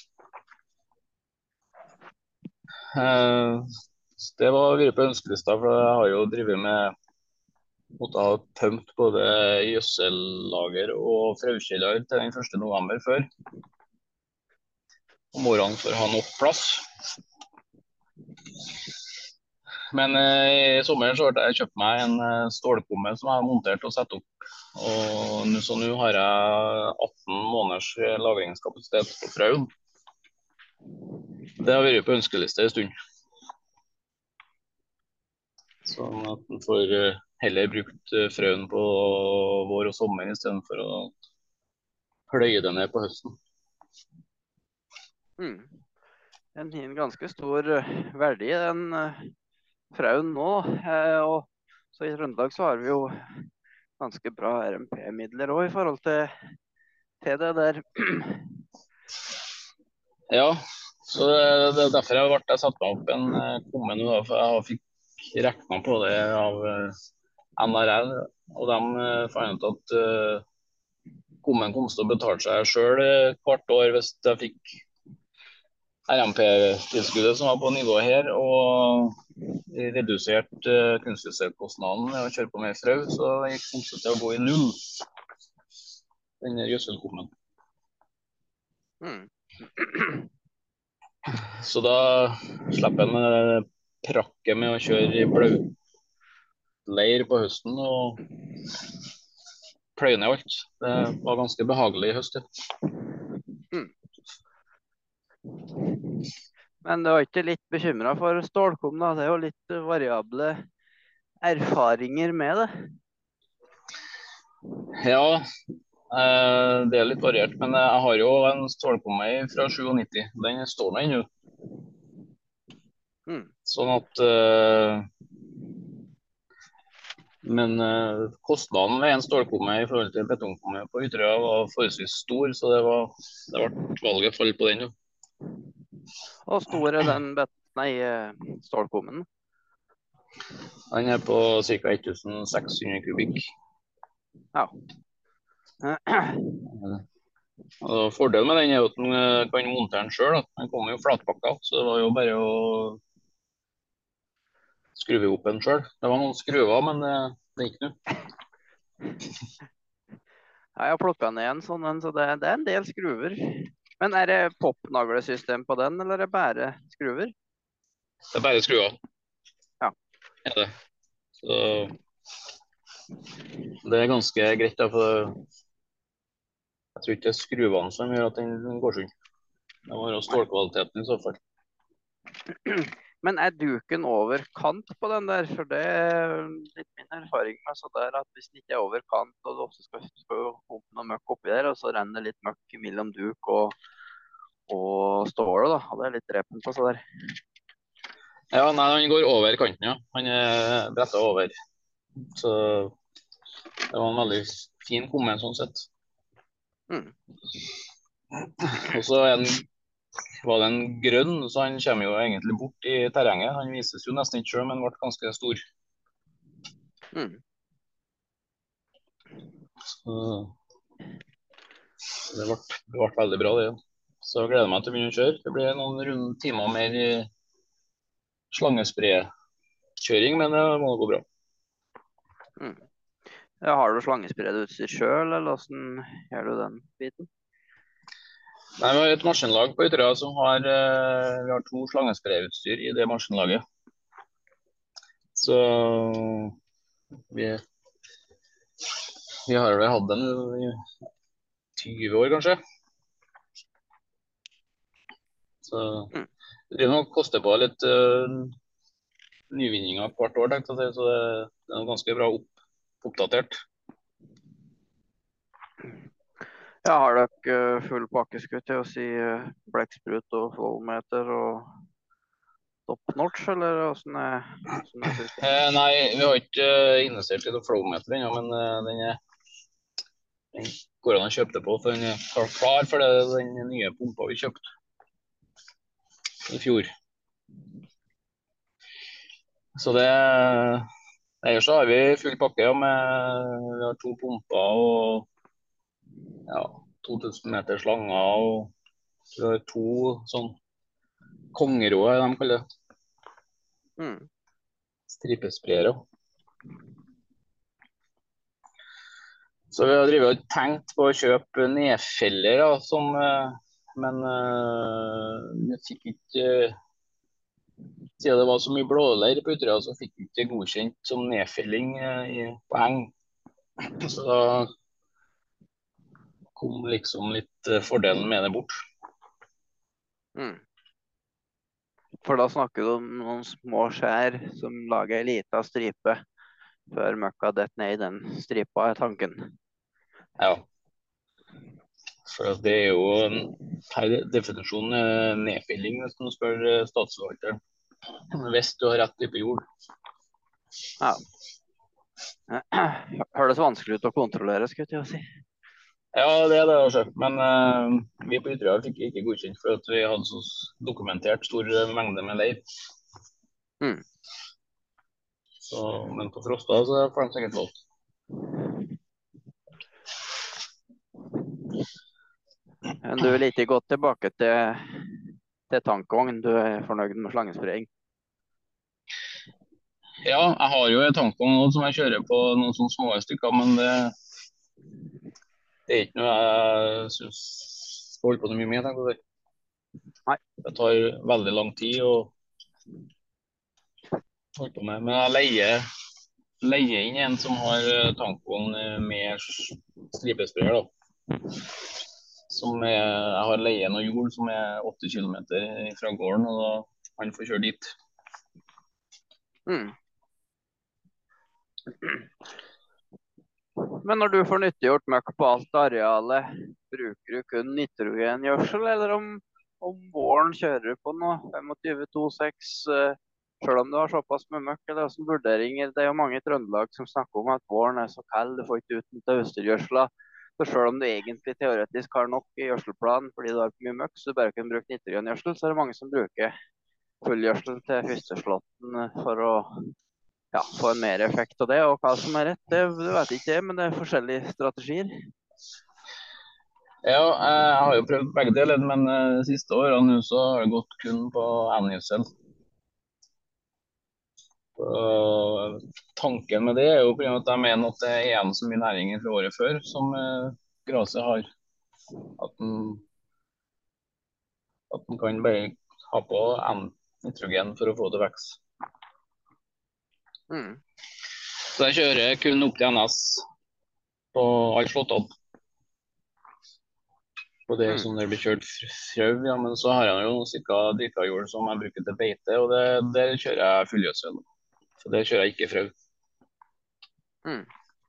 Eh, Det var vært på ønskelista, for jeg har jo drevet med måtte ha tømt både gjødsellager og fraukjeller til den første november før. Om morgenen for å ha nok plass. Men eh, i sommeren så har jeg kjøpt meg en eh, stålkomme som jeg har montert og satt opp. Og nå, så nå har jeg atten måneders eh, lagringskapasitet på frauen. Det har vært på ønskeliste en stund. Sånn at en får eh, heller brukt eh, frøen på vår og sommer istedenfor å pløye det ned på høsten. Mm. En har en ganske stor eh, verdi, den eh, frauen nå. Eh, og så i Trøndelag så har vi jo ganske bra R M P-midler også i forhold til, til det der. Ja, så det, det er derfor jeg ble satt meg opp en eh, komme nå, da, for jeg fikk regnet på det av eh, N R L, og de eh, fant ut at eh, kommen kom til å betale seg selv eh, hvert år hvis jeg fikk R M P-tilskuddet som var på nivået her, og redusert uh, kunstgjødselkostnaden med å kjøre på mer frø, så jeg kom til å gå i null, den gjødselkummen. Mm. Så da slipper jeg med prakket med å kjøre i blautleir på høsten og pløye ned alt. Det var ganske behagelig i høst. Mm. Men du var ikke litt bekymret for stålkum da? Det er jo litt variable erfaringer med det. Ja, eh, det er litt variert, men jeg har jo en stålkum fra nittisju. Den står nå ennå. Mm. Sånn at eh, Men eh, kostnaden ved en stålkumme i forhold til betongkumme på Ytterøya var forholdsvis stor, så det var det ble valget fall på den. Jo. Og stor er den bet nei, stålkummen? Den er på ca. seks hundre kubikk. Ja. Og fordelen med den er at den kan montere den selv. Den kommer jo flatpakka, så det var jo bare å skruve opp den selv. Det var noen skruver, men det, det gikk nå. Ja, jeg har plukket ned en sånn, så det, det er en del skruver. Men er det popnaglesystem på den, eller er det bare skruver? Det er bare skruver. Ja. Er det. Så det er ganske greit, da, for jeg tror ikke det er skruvene som gjør at den går sånn. Det må være stålkvaliteten i så fall. Men er duken over kant på den der? For det er litt min erfaring med så der at hvis den ikke er over kant, og det ofte skal, skal jo opp noe møkk oppi der, og så renner det litt møkk mellom duk og, og stålet, da. Og det er litt drepen på så der. Ja, nei, han går over kanten, ja. Han er brettet over. Så det var en veldig fin kumme sånn sett. Mm. Og så er den var den grønn, så han kommer jo egentlig bort i terrenget. Han vises jo nesten ikke selv, men ble ganske stor. Mm. Så det ble, det ble veldig bra, det. Så jeg gleder meg til å begynne å kjøre. Det blir noen runde timer mer slangespredkjøring, men det må gå bra. Mm. Ja, har du slangespredeutstyr selv, eller hvordan gjør du den biten? Nei, vi har et maskinlag på Ytterøya som har, eh, vi har to slangespreutstyr i det maskinlaget. Så vi, vi har vel hatt den i tyve år, kanskje. Så det nok koster på litt uh, nyvinninger hvert år, tenkte jeg, så det, det er ganske bra opp, oppdatert. Ja, har dere full pakkeskutt til å si uh, blekksprut og flowmeter og top notch, eller hvordan er, hvordan er systemet? Eh, nei, vi har ikke uh, investert i noe flowmeter ennå, men uh, den, er, den går an å kjøpe det på, for den er klar for det, den nye pumpa vi kjøpte i fjor. Så det ellers så har vi full pakke, ja, med vi har to pumper og ja, to tusen meter slanger, og vi har to sånn kongeråer, de kaller det. Mm. Stripesprayere. Så vi har drivet og tenkt på å kjøpe nedfeller, da, som, men uh, vi fikk ikke, siden det var så mye blåleir på Ytterøya, så fikk vi ikke godkjent som nedfelling uh, i, på heng. Så da kom liksom litt uh, fordelen med det bort. Mm. For da snakker du om noen små skjær som lager en liten stripe før møkka detter ned i den stripa, er tanken. Ja. For det er jo per definisjon nedfylling hvis du spør statsforvalteren. Hvis du har rett type jord. Ja. Høres vanskelig ut å kontrollere, skulle jeg til å si. Ja, det er det også. Men eh, vi på Ytterøya fikk ikke godkjent for at vi hadde så dokumentert stor mengde med leir. Mm. Så, men på Frosta så får de sikkert lov. Men du vil ikke gå tilbake til, til tankvogn, du er fornøyd med slangespraying? Ja, jeg har jo en tankvogn nå som jeg kjører på noen sånne små stykker, men det, det er ikke noe jeg synes skal holde på så mye med, tenker jeg. Nei. Det tar veldig lang tid å holde på med. Men jeg leier, leier inn en som har tankvogn med stripesprayer, da. Som er, jeg har leie noe jord som er åtte kilometer fra gården, og da han får kjøre dit. Mm. Men når du får nyttiggjort møkk på alt arealet, bruker du kun nitrogengjødsel, eller om, om våren kjører du på noe tjuefem tjueseks, uh, selv om du har såpass med møkk, eller også vurderinger? Det er jo mange i Trøndelag som snakker om at våren er så kald, du får ikke utnyttet østergjødsla. Så selv om du egentlig teoretisk har nok i gjødselplanen fordi du har for mye møkk, så du bare kan bruke nitrogengjødsel, så er det mange som bruker fullgjødsel til førsteslåtten for å ja, få en mer effekt av det, og hva som er rett, det, det vet ikke jeg, men det er forskjellige strategier. Ja, jeg har jo prøvd begge deler, men de siste årene så har det gått kun på N-gjødsel. Tanken med det er jo at jeg mener at det er igjen så mye næring fra året før som graset har. At den, at den kan bare ha på N-nitrogen for å få det til vekst. Mm. Så jeg kjører kun opp til N S på alle slåttene. Og det er Mm. sånn det blir kjørt frø, ja, men så har jeg jo noen stykker dyrka jord som jeg bruker til beite, og det, der kjører jeg fullgjødsel. Så det kjører jeg ikke frø. Mm.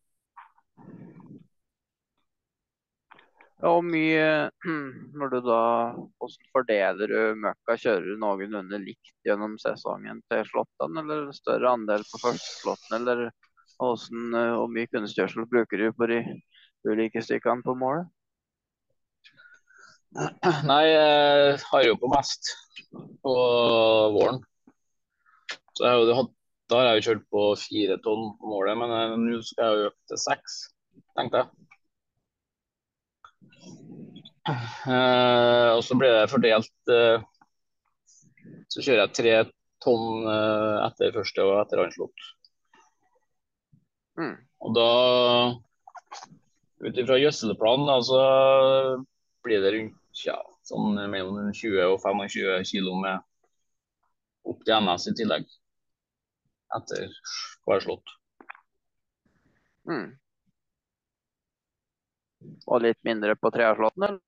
Og mye, når du da, hvordan fordeler du møkka, kjører du noenlunde likt gjennom sesongen til slåttene, eller større andel på første slåtten, eller hvordan, hvor mye kunstgjødsel bruker du på de ulike stykkene på målet? Nei, jeg har jo på mest på våren. Så jeg har jo hatt, da har jeg jo kjørt på fire tonn på målet, men nå skal jeg jo øke til seks, tenkte jeg. Eh, og så blir det fordelt, eh, så kjører jeg tre tonn eh, etter første og etter annen slått. Mm. Og da, ut ifra gjødselplanen, da, så blir det rundt ja, sånn mellom tjue og tjuefem kilo med opp til N S i tillegg, etter hver slått. Mm. Og litt mindre på treslåtten, eller?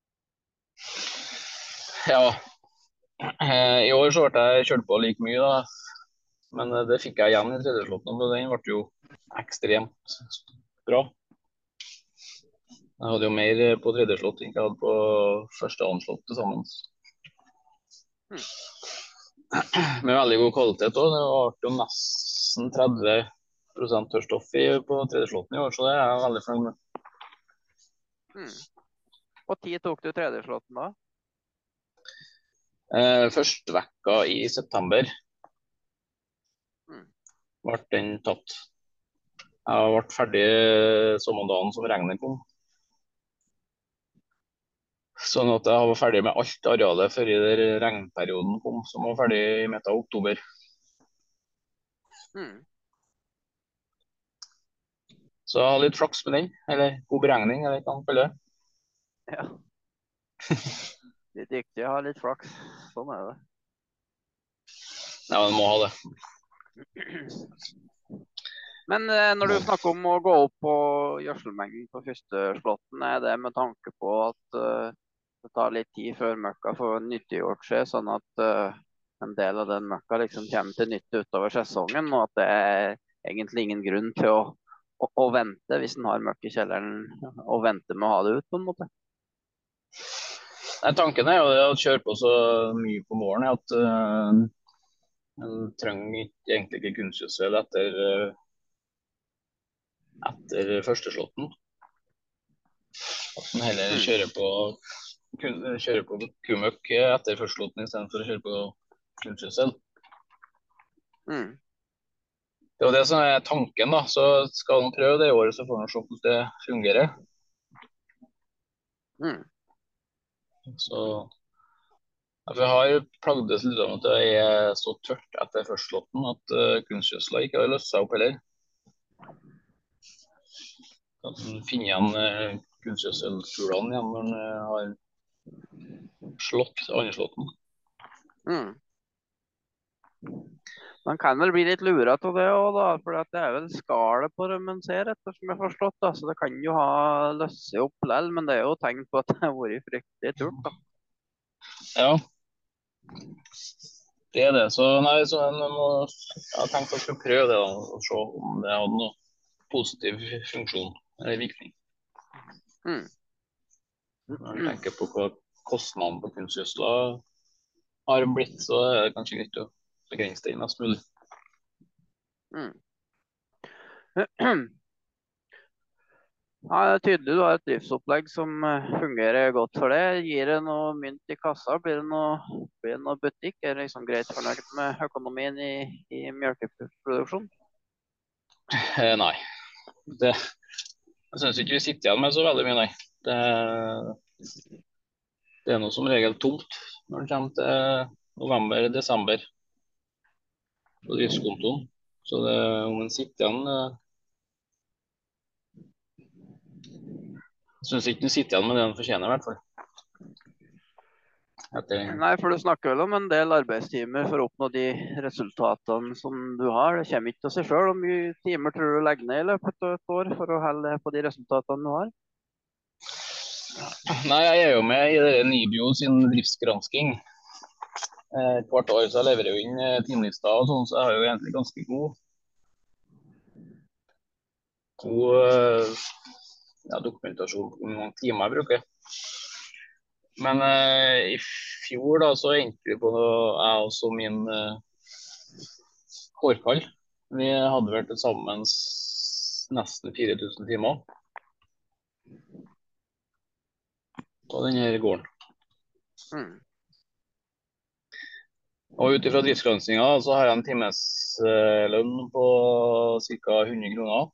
Ja, i år så ble jeg kjørt på like mye da, men det fikk jeg igjen i tredjeslåtten, og den ble jo ekstremt bra. Jeg hadde jo mer på tredjeslått enn jeg hadde på første og andre slått til sammen. Mm. Med veldig god kvalitet også, det ble jo nesten tretti prosent tørrstoff på tredjeslåtten i år, så det er jeg veldig fornøyd med. Mm. Og tid tok du tredjeslåtten da? Eh, første vekka i september mm. ble den tatt. Jeg ble ferdig samme dagen som regnet kom. Sånn at jeg var ferdig med alt arealet før regnperioden kom, som var ferdig i midten av oktober. Mm. Så jeg har litt flaks med den, eller god beregning, eller hva man kaller det. Ja. Litt dyktig å ha litt flaks, sånn er det. Ja, man må ha det. Men eh, når du snakker om å gå opp på gjødselmengden på første slåtten, er det med tanke på at uh, det tar litt tid før møkka får nyttiggjort seg, sånn at uh, en del av den møkka liksom kommer til nytte utover sesongen, og at det er egentlig ingen grunn til å, å, å vente hvis en har møkk i kjelleren, og vente med å ha det ut på en måte? Nei, tanken er jo å kjøre på så mye på våren at uh, en trenger ikke, egentlig ikke kunstgjødsel etter uh, etter første slåtten. At man heller Mm. kjører på, kjører på kumøkk etter første slåtten i stedet for å kjøre på kunstgjødsel. Mm. Det er jo det som er tanken da, så skal man prøve det i året, så får man se hvordan det fungerer. Mm. Så ja, for jeg har plagdes litt om at det er så tørt etter førstslåtten at uh, kunstgjødsla ikke har løst seg opp heller. At man finner igjen uh, kunstgjødselkulene igjen når man uh, har slått andreslåtten. Mm. Man kan vel bli litt luret av det også da, for det er vel skalet på det man ser etter, som jeg har forstått da, så det kan jo ha løst seg opp lell, men det er jo tegn på at det har vært fryktelig turt da. Ja, det er det. Så nei, så jeg, må, jeg har tenkt at jeg skal prøve det da, og se om det hadde noe positiv funksjon eller virkning. Mm. Når jeg tenker på hva kostnaden på kunstgjødsla har blitt, så er det kanskje greit å begrense det mest mulig. Mm. Ja, det er tydelig du har et driftsopplegg som eh, fungerer godt for det. Gir det noe mynt i kassa? Blir det noe, blir det noe butikk? Er det liksom greit fornøyd med økonomien i, i mjølkeproduksjon? Eh, nei, det, jeg synes ikke vi sitter igjen med så veldig mye, nei. Det, det er noe som regel tomt når det kommer til november-desember på driftskontoen. Så det, om en sitter igjen, eh, jeg synes ikke en sitter igjen med det en fortjener i hvert fall. Etter, Nei, for du snakker vel om en del arbeidstimer for å oppnå de resultatene som du har. Det kommer ikke til seg selv. Hvor mye timer tror du legger ned i løpet av et år for å holde på de resultatene du har? nei, jeg er jo med i det Nibio sin driftsgransking. Eh, hvert år så jeg leverer jo inn eh, timelister og sånn, så jeg har jo egentlig ganske god, god eh, ja, dokumentasjon på hvor mange timer jeg bruker. Men eh, i fjor da, så endte vi på noe, jeg og så min eh, hårkall. Vi hadde vel til sammen s- nesten fire tusen timer på denne gården. Mm. Og ut ifra driftsgranskninga så har jeg en timeslønn på ca. hundre kroner.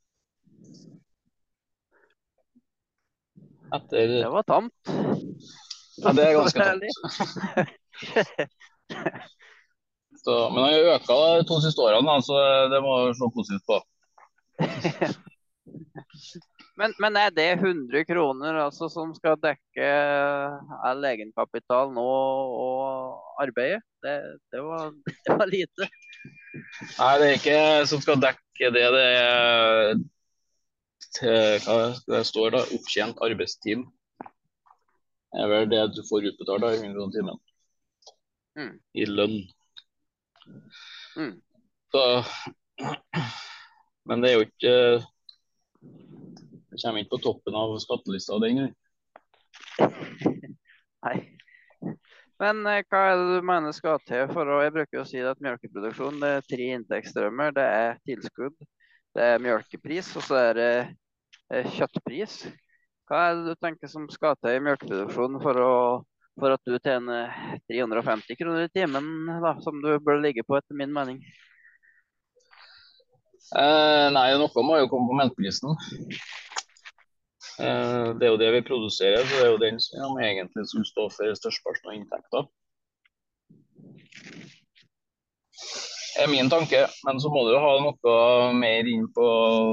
Etter, Det var tamt. ja, det er ganske Ærlig. tamt. Så, men han har øka de to siste årene, da, så det må jeg se positivt på. Men, men er det hundre kroner altså, som skal dekke all egenkapital nå og arbeidet? Det, det, var, det var lite. Nei, det er ikke som skal dekke det. Det er til, hva det står da, opptjent arbeidstid. Det er vel det du får utbetalt da, i hundre kroner timen. Mm. I lønn. Mm. Så, men det er jo ikke Det kommer ikke på toppen av skattelista den gangen. Nei. Men eh, hva er det du mener skal til for å Jeg bruker å si at melkeproduksjon det er tre inntektsstrømmer. Det er tilskudd, det er melkepris, og så er det eh, kjøttpris. Hva er det du tenker som skal til i melkeproduksjon for, å, for at du tjener tre hundre og femti kroner i timen, da, som du bør ligge på etter min mening? Eh, nei, noe må jo komme på melkeprisen. Eh, det er jo det vi produserer, så det er jo den som egentlig skulle stå for størsteparten av inntekter. Det er min tanke, men så må du jo ha noe mer inn på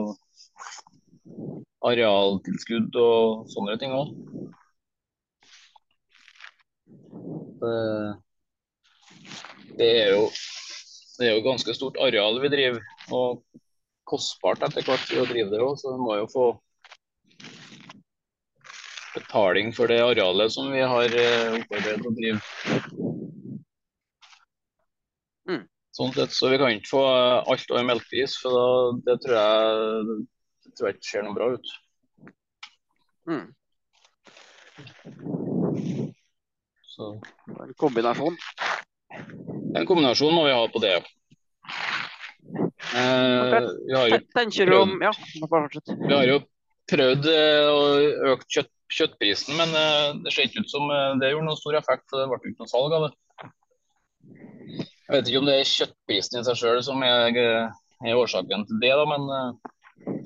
arealtilskudd og sånne ting også. Det er jo, det er jo ganske stort areal vi driver, og kostbart etter hvert for å drive det også, så vi må jo få betaling for det arealet som vi har opparbeidet å drive. Mm. Sånn sett, så vi kan ikke få alt over melkepris, for da, det tror jeg, det tror jeg ikke ser noe bra ut. Mm. Så En kombinasjon. en kombinasjon må vi ha på det. Men hva Eh, vi har jo te- tenker du om prøvd, Ja, bare fortsett. vi har jo prøvd eh, å øke kjøtt, kjøttprisen, men eh, det ser ikke ut som eh, det gjorde noen stor effekt, for det ble ikke noe salg av det. Jeg vet ikke om det er kjøttprisen i seg selv som er, eh, er årsaken til det, da, men eh,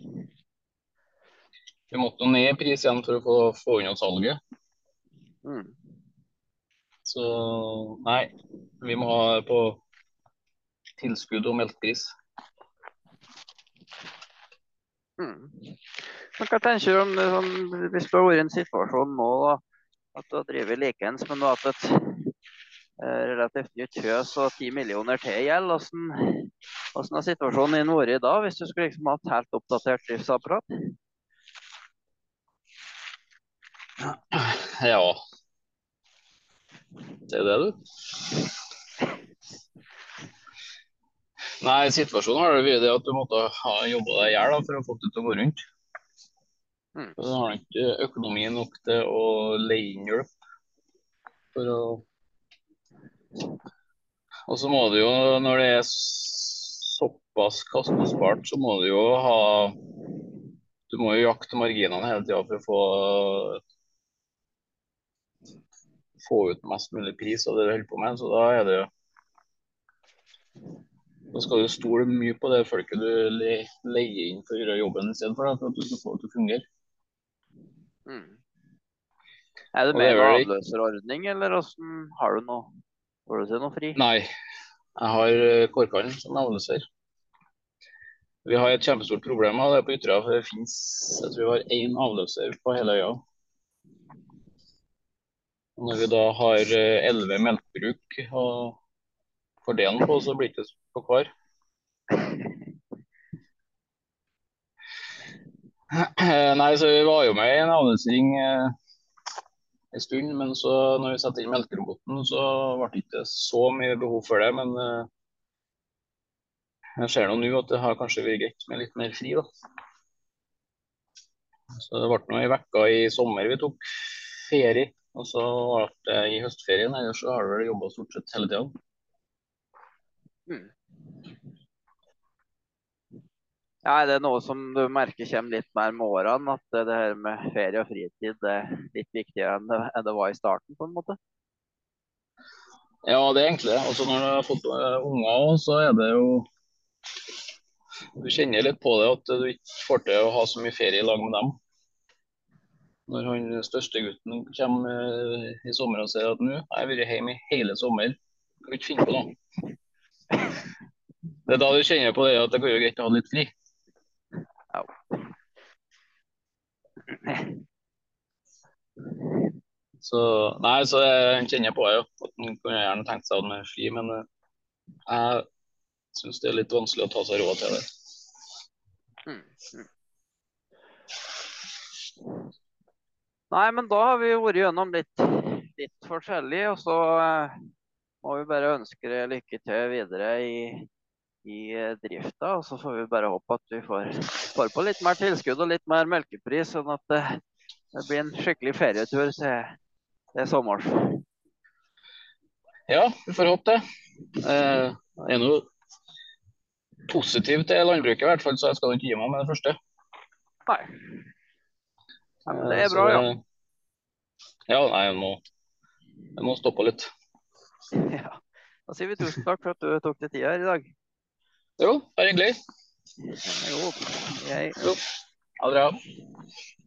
vi måtte jo ned i pris igjen for å få, få unna salget. Mm. Så nei, vi må ha på tilskudd og melkepris. Mm. Men hva tenker du om det, sånn, hvis du har vært i en situasjon nå, da, at du har drevet likeens, men du har hatt et eh, relativt nytt fjøs og ti millioner til i gjeld, hvordan, hvordan har situasjonen din vært i dag, hvis du skulle liksom ha et helt oppdatert driftsapparat? Ja, det er det, du. Nei, situasjonen har det vært det at du måtte ha jobbet deg i hjel da, for å få det til å gå rundt. Mm. Så du har ikke økonomi nok til å leie inn hjelp. For å... Og så må du jo, når det er såpass kostnadsspart, så må du jo ha Du må jo jakte marginene hele tida for å få få ut mest mulig pris av det du holder på med. Så da er det Da skal du stole mye på det folket du le leier inn for å gjøre jobben i stedet for, da, for at du skal få det til å fungere. Mm. Er det Og det med er noe vel ikke avløserordning, eller hvordan har du noe? Får du til noe fri? Nei, jeg har eh, Korkallen som avløser. Vi har et kjempestort problem av det på Ytterøya, for det finnes, jeg tror vi har én avløser på hele øya. Og når vi da har eh, elleve melkebruk å fordele den på, så blir det ikke på hver. Nei, så vi var jo med i en avløsring eh, en stund, men så når vi satte inn melkeroboten, så ble det ikke så mye behov for det. Men eh, jeg ser nå nå at det har kanskje vært greit med litt mer fri, da. Så det ble nå en uke i sommer vi tok ferie, og så ble det i høstferien. Ellers så har du vel jobbet stort sett hele tiden. Mm. Ja, er det noe som du merker kommer litt mer med årene, at det, det her med ferie og fritid det er litt viktigere enn det, enn det var i starten, på en måte? Ja, det er egentlig det. Og så når du har fått uh, unger også, så er det jo Du kjenner litt på det at du ikke får til å ha så mye ferie i lag med dem. Når han største gutten kommer uh, i sommer og sier at nå har jeg vært hjemme i hele sommer, kan vi ikke finne på noe. Det er da du kjenner på det at det går jo greit å ha litt fri. Ja. Så nei, så jeg kjenner på det jo. At man kunne gjerne tenkt seg å ha med fri, men uh, jeg syns det er litt vanskelig å ta seg råd til det. Mm. Mm. Nei, men da har vi vært gjennom litt, litt forskjellig, og så eh, må vi bare ønske deg lykke til videre i, i eh, drifta, og så får vi bare håpe at vi får, får på litt mer tilskudd og litt mer melkepris, sånn at det, det blir en skikkelig ferietur til, til sommers. Ja, vi får håpe det. Eh, jeg er noe positiv til landbruket i hvert fall, så jeg skal ikke gi meg med det første. Nei. Ja, men det Eh, er så bra, ja. det, ja, nei, jeg må, jeg må stoppe litt. Ja. Da sier vi tusen takk for at du tok deg tida her i dag. Jo, bare hyggelig. Jo, jeg... Jo, ha det bra.